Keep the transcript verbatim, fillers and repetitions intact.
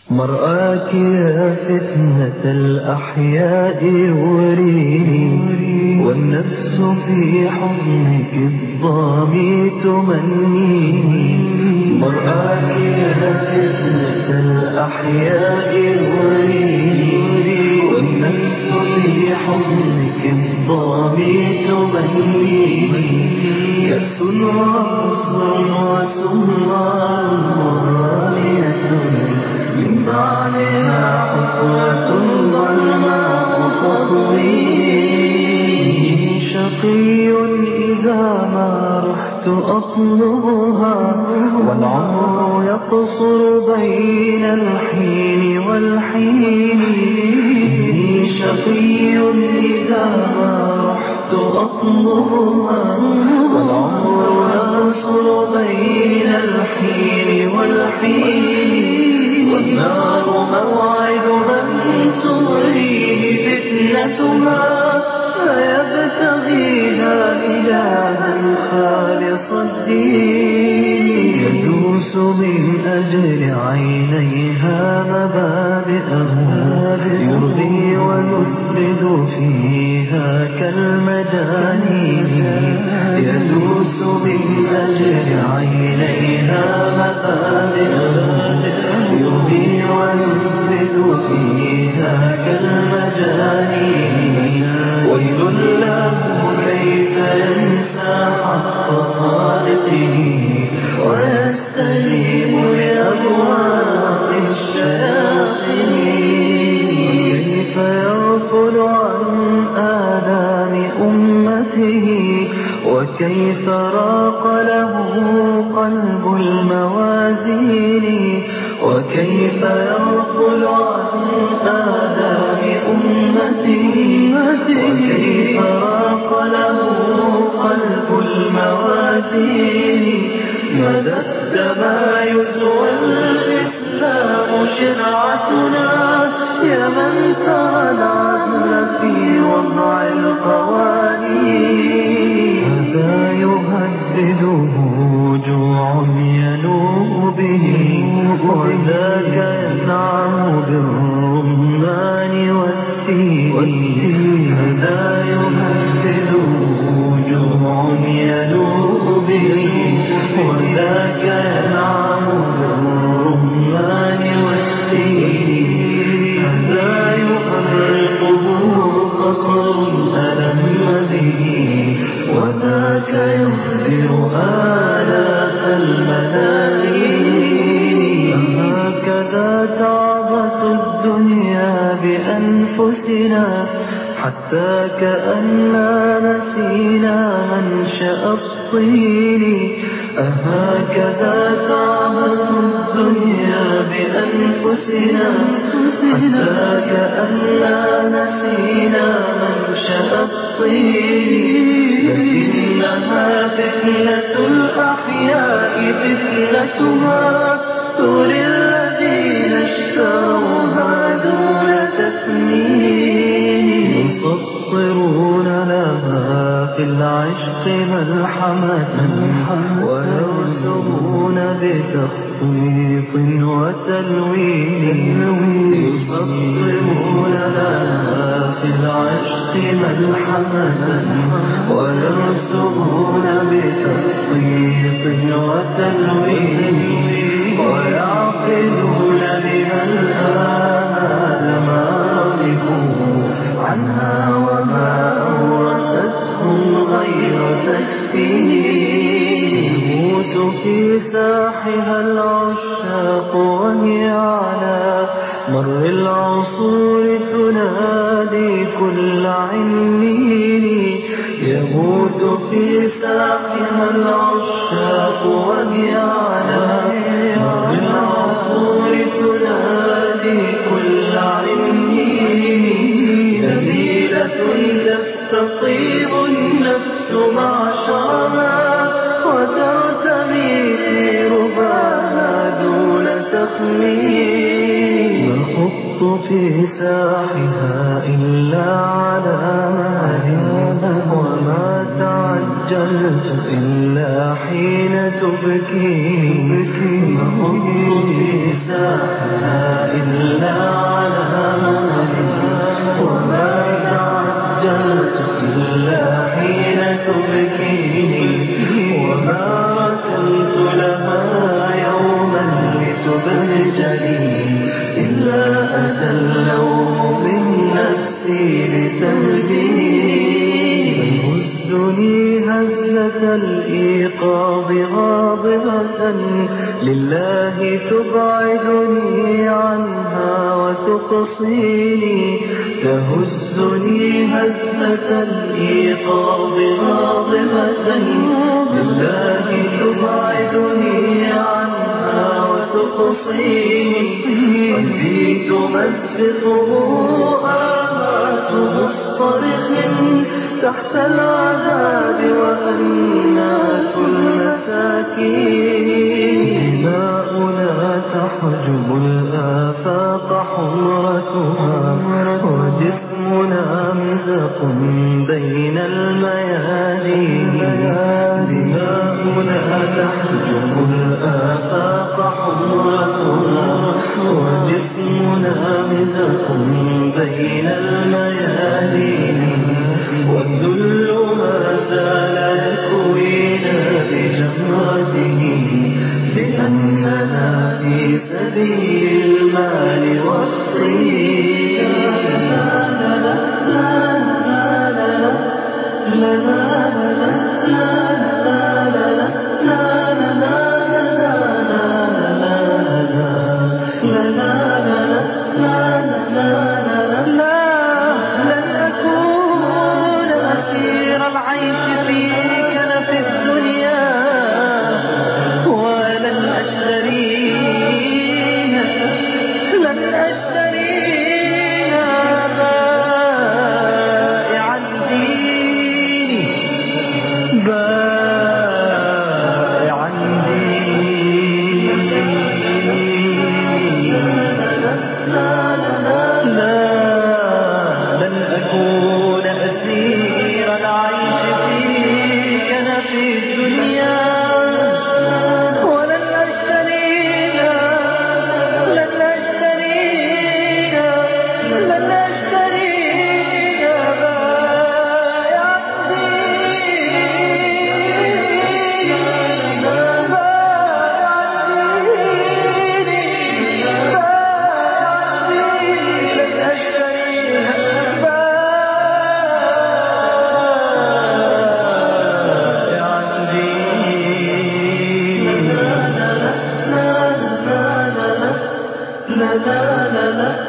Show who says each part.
Speaker 1: مرآك يا فتنة الأحياء يوريني، والنفس في حضنك الضامي تمنيني. مرآك يا فتنة الأحياء يوريني، والنفس في حضنك الضامي تمنيني. كأس وقصر وسمار مرانية، من بعدها حفرة ظلماء تطويني. شقي إذا ما رحت أطلبها، والعمر يقصر بين الحين والحين. شقي إذا ما رحت أطلبها، والعمر يقصر بين الحين والحين. والنار موعد من تغريه فتنتها، فيبتغيها إلها خالص الدين. يدوس من أجل عينيها مبادئه، يرضي ويسبد فيها كالمدانين. يدوس من أجل عينيها مبادئه، يرضي ويسبد فيها كالمجانين. ويل له كيف ينسى حق خالقه، ويستجيب لأبواق الشياطين. كيف يغفل عن آلام أمته، وكيف راق له قلب الموازين. وكيف يغفل عن آلام أمته، وكيف راق له قلب الموازين. مدى التمايز والإسلام شرعتنا، يا من ترى العدل في وضع القوانين. هذا يهدده جوع ينوب به، وذاك ينعم بالرمان والتين. هذا يهدده جوع ينوب به، وذاك ينعم بالرمان والتين. هذا يفرقه فقر ألم به، وذاك يخبر آلاف الملايين. هكذا تعبث الدنيا بأنفسنا، حتى كأننا نسينا منشأ الطين. أهكذا تعبث الدنيا بأنفسنا، حتى كأننا نسينا منشأ الطين. لكنها فتنة الأحياء فتنتها، تولي الذين اشتروها دون تثمين. يسطرون لها في العشق ملحمة، ويرسمون بتخطيط وتلوين. يسطرون لها في العشق ملحمة، ويرسمون بتخطيط وتلوين. ويعقلون بها الآمال ما رغبوا عنها، وما أورثتهم غير تكفين. يموت في ساحها العشاق، وهي على مر العصور تنادي كل عنين. يموت في ساحها العشاق، وهي على مر العصور تنادي كل عنين. جميلة تستطيب النفس معشرها، وترتمي في رباها دون تخمين. نخط في ساحها إلا على مال، وما تعجلت إلا حين تبكي. نخط في ساحها خجلي إلا أتى اللوم من نفسي لتهديني تهزني هزة الإيقاظ غاضبة لله تبعدني عنها وتقصيني تهزني هزة الإيقاظ غاضبة لله تبعدني عنها وتقصيني قلبي تمزقه آهات مصطرخ تحت العذاب وأنات المساكين دماؤنا تحجب الآفاق حمرتها وجسمنا مزق بين الميادين دماؤنا تحجب الآفاق حمرتها وجسمنا مزق بين الميادين والذل ما زال يكوينا بجمرته لأننا في سبيل المال والطين لا لا لا لا لا لا لا لا لا